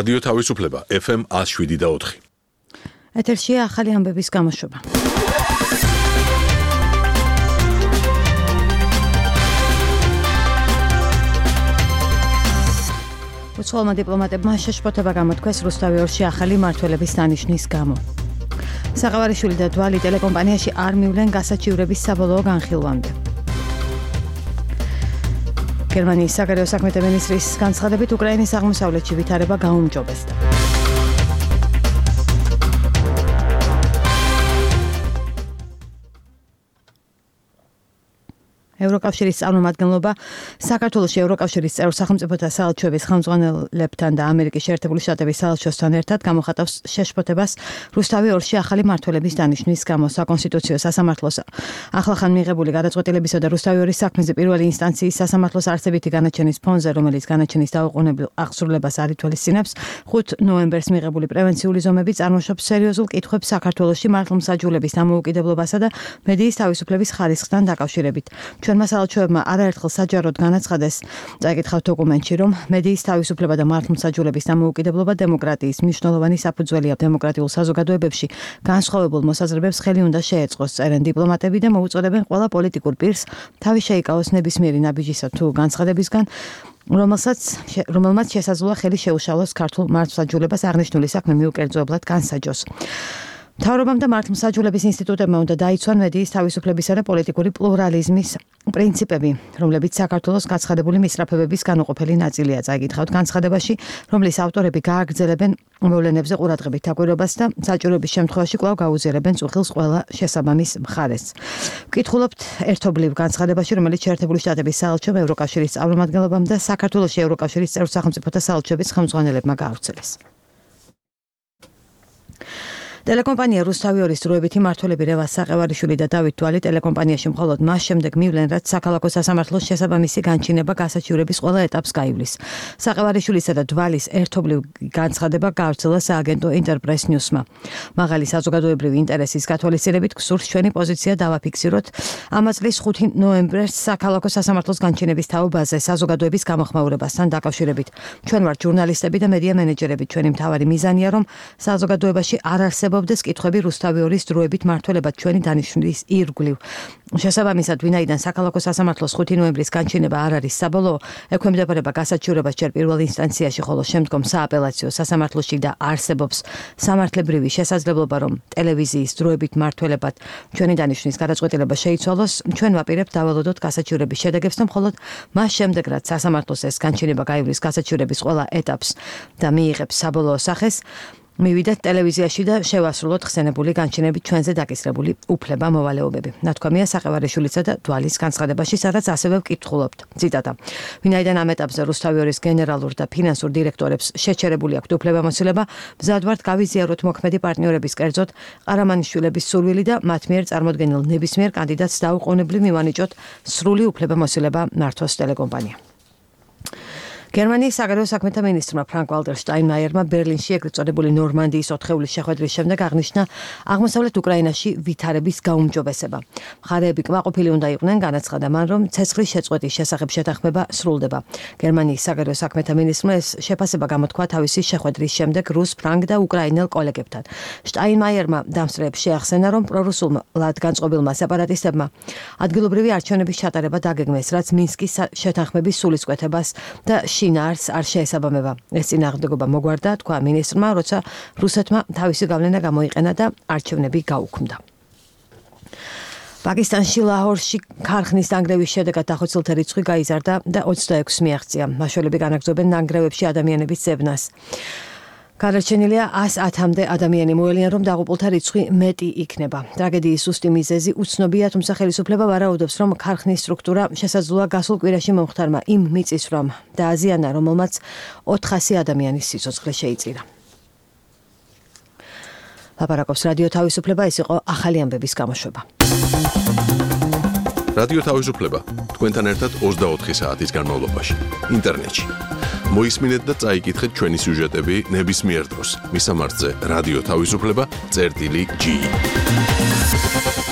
რადიო თავისუფლება FM 107.4. ეთერშია ახალი ამბების გამოშვება. უცხოელმა დიპლომატებმა შეშფოთება გამოთქვეს რუსთავი ორში ახალი მმართველების დანიშვნის გამო. საყავარიშვილი და დვალი ტელეკომპანიაში არ მივლენ გასაჩივრების საბოლოო განხილვამდე. გერმანიის საგარეო საქმეთა მინისტრის განცხადებით უკრაინის აღმოსავლეთში ვითარება გაუმჯობესდა. ევროკავშირის წარმომადგენლობა საქართველოში ევროკავშირის წევრ სახელმწიფოთა საელჩოების ხელმძღვანელებთან და ამერიკის შეერთებული შტატების საელჩოსთან ერთად გამოხატავს შეშფოთებას რუსთავი ორში ახალი მმართველების დანიშვნის გამო. საკონსტიტუციო სასამართლოს ახლახან მიღებული გადაწყვეტილებისა და რუსთავი ორის საქმეზე პირველი ინსტანციის სასამართლოს არცებითი განაჩენის ფონზე, რომელიც განაჩენის დაუყოვნებელ აღსრულებას არ ითვალისწინებს, 5 ნოემბერს მიღებული პრევენციული ზომები წარმოშობს სერიოზულ კითხვებს საქართველოში მართლმსაჯულების დამოუკიდებლობასა და მედიის თავისუფლების ხარისხთან დაკავშირებით. ჩვენმა საელჩოებმა არაერთხელ საჯაროდ განაცხადეს, წაიკითხავთ დოკუმენტში, რომ მედიის თავისუფლება და მართლმსაჯულების დამოუკიდებლობა დემოკრატიის მნიშვნელოვანი საფუძველია. დემოკრატიულ საზოგადოებებში განსხვავებულ მოსაზრებებს ხელი უნდა შეეწყოს, წერენ დიპლომატები და მოუწოდებენ ყველა პოლიტიკურ პირს თავი შეიკავოს ნებისმიერი ნაბიჯისა თუ განცხადებისგან, რომელმაც შესაძლოა ხელი შეუშალოს ქართულ მართლმსაჯულებას აღნიშნული საქმე მიუკერძოებლად განსაჯოს. მთავრობამ და მართლმსაჯულების ინსტიტუტებმა უნდა დაიცვან მედიის თავისუფლებისა და პოლიტიკური პლურალიზმის პრინციპები, რომლებიც საქართველოს გაცხადებული მისწრაფებების განუყოფელი ნაწილია. წაიკითხავთ განცხადებაში, რომლის ავტორები გააგრძელებენ მოვლენებზე ყურადღებით დაკვირვებას და საჭიროების შემთხვევაში კვლავ გაუზიარებენ წუხილს ყველა შესაბამის მხარეს. ვკითხულობთ ერთობლივ განცხადებაში, რომელიც შეერთებული შტატების საელჩომ, ევროკავშირის წარმომადგენლობამ და საქართველოში ევროკავშირის წევრ სახელმწიფოთა საელჩოების ხელმძღვანელებმა გაავრცელეს. ტელეკომპანია რუსთავი ორის დროებითი მმართველები რევაზ საყევარიშვილი და დავით დვალი ტელეკომპანიაში მხოლოდ მას შემდეგ მივლენ, რაც საქალაქო სასამართლოს შესაბამისი განჩინება გასაჩივრების ყველა ეტაპს გაივლის. საყევარიშვილისა და დვალის ერთობლივ განცხადება გაავრცელა სააგენტო ინტერპრეს ნიუსმა. მაღალი საზოგადოებრივი ინტერესის გათვალისწინებით გსურს ჩვენი პოზიცია დავაფიქსიროთ ამ წლის 5 ნოემბერს საქალაქო სასამართლოს განჩინების თაობაზე საზოგადოების გამოხმაურებასთან დაკავშირებით. ჩვენ ვართ ჟურნალისტები და მედია მენეჯერები. ჩვენი მთავარი მიზანია, რომ საზოგადოებაში არ არსებობდეს კითხვები რუსთავი ორის დროებით მმართველებად ჩვენი დანიშვნის ირგვლივ. შესაბამისად, ვინაიდან საქალაქო სასამართლოს 5 ნოემბრის განჩინება არ არის საბოლოო, ექვემდებარება გასაჩივრებას ჯერ პირველ ინსტანციაში, ხოლო შემდგომ სააპელაციო სასამართლოში და არსებობს სამართლებრივი შესაძლებლობა, რომ ტელევიზიის დროებით მმართველებად ჩვენი დანიშვნის გადაწყვეტილება შეიცვალოს, ჩვენ ვაპირებთ დავალოდოთ გასაჩივრების შედეგებს და მხოლოდ მას შემდეგ, რაც სასამართლოს ეს განჩინება გაივლის გასაჩივრების ყველა ეტაპს და მიიღებს საბოლოო სახეს, მივიდეთ ტელევიზიაში და შევასრულოთ ხსენებული განჩინებით ჩვენზე დაკისრებული უფლება-მოვალეობები. ნათქვამია საყევარიშვილისა და დვალის განცხადებაში, სადაც ასევე ვკითხულობთ. ციტატა. ვინაიდან ამ ეტაპზე რუსთავი ორის გენერალურ და ფინანსურ დირექტორებს შეჩერებული აქვთ უფლება-მოსილება, მზად ვართ გავიზიაროთ მოქმედი პარტნიორების, კერძოდ ყარამანიშვილების სურვილი და მათ მიერ წარმოდგენილ ნებისმიერ კანდიდატს დაუყოვნებლივ მივანიჭოთ სრული უფლება-მოსილება მართოს ტელეკომპანია. გერმანიის საგარეო საქმეთა მინისტრმა ფრანკ-ვალტერ შტაინმაიერმა ბერლინში ეგრეთ წოდებული ნორმანდიის 4-ეულის შეხვედრის შემდეგ აღნიშნა აღმოსავლეთ უკრაინაში ვითარების გაუმჯობესება. მხარეები კმაყოფილი უნდა იყვნენ, განაცხადა მან, რომ ცეცხლის შეწყვეტის შესახებ შეთანხმება სრულდება. გერმანიის საგარეო საქმეთა მინისტრმა ეს შეფასება გამოთქვა თავისი შეხვედრის შემდეგ რუს, ფრანგ და უკრაინელ კოლეგებთან. შტაინმაიერმა დამსწრეებს შეახსენა, რომ პრორუსულად განწყობილმა სეპარატისტებმა ადგილობრივი არჩევნების ჩატარება დაგეგმეს, რაც მინსკის შეთანხმების სულისკვეთებას და შინაარს არ შეესაბამება. ეს წინააღმდეგობა მოგვარდა, თქვა მინისტრმა, როცა რუსეთმა თავისი გავლენა გამოიყენა და არჩევნები გაუქმდა. პაკისტანში ლაჰორში ქარხნის დანგრევის შედეგად დახოცილთა რიცხვი გაიზარდა და 26 მიაღწია. მაშველები განაგრძობენ დანგრევებში ადამიანების ძებნას. გადარჩენილია 110-მდე ადამიანი, მოელიან, რომ დაღუპულთა რიცხვი მეტი იქნება. ტრაგედიის ზუსტი მიზეზი უცნობია, თუმცა ხელისუფლება ვარაუდობს, რომ ქარხნის სტრუქტურა შესაძლოა გასულ კვირაში მომხდარმა იმ მიწისძვრამ დააზიანა, რომელმაც 400 ადამიანის სიცოცხლე შეიწირა. ლაპარაკობს რადიო თავისუფლება, ეს იყო ახალი ამბების გამოშვება. რადიო თავისუფლება თქვენთან ერთად 24 საათის განმავლობაში ინტერნეტში. მოისმინეთ და წაიკითხეთ ჩვენი სიუჟეტები ნებისმიერ დროს. მისამართზე რადიო თავისუფლება წერტილი G.